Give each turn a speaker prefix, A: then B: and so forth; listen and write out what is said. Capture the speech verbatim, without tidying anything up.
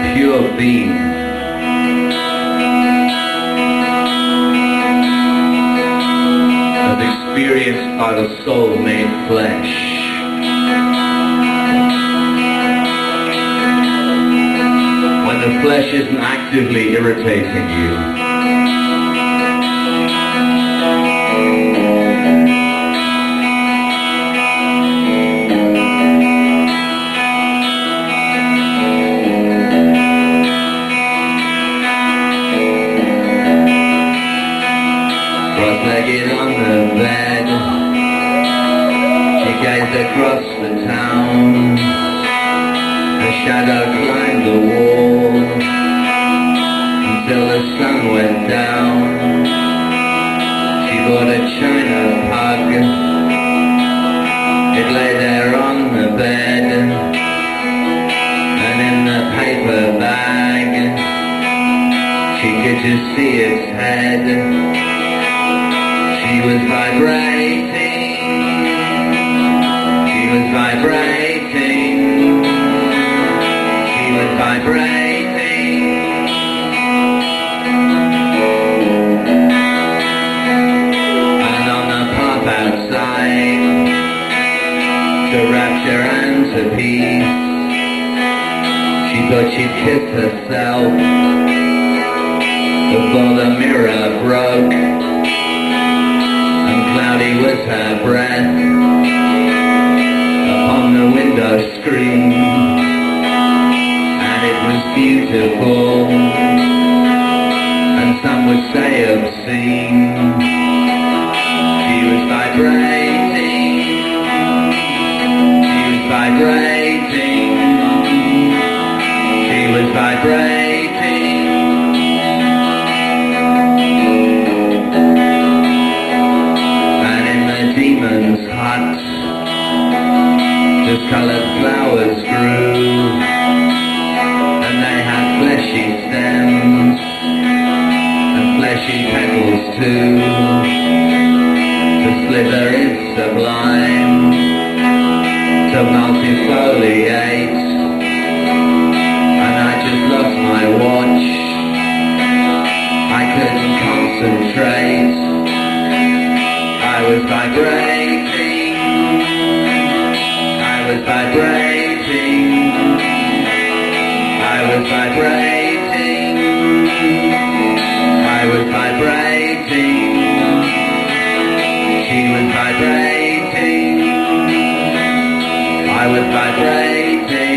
A: pure being. As experienced by the soul made flesh. When the flesh isn't actively irritating you. Cross-legged on the bed, she gazed across the town. Her shadow climbed the wall until the sun went down. She bought a china pug. It lay there on the bed, and in the paper bag she could just see its head. She was vibrating, she was vibrating, she was vibrating. And on the path outside, to rapture and to peace, she thought she'd kiss herself before the mirror broke. Cloudy was her breath upon the window screen, and it was beautiful, and some would say obscene. She was vibrating, she was vibrating, she was vibrating. Demon's hut, discoloured flowers grew, and they had fleshy stems and fleshy petals too. The slither is sublime to multifoliate, and I just lost my watch. I couldn't concentrate. I was vibrating, I was vibrating, I was vibrating, I was vibrating, she was vibrating, I was vibrating.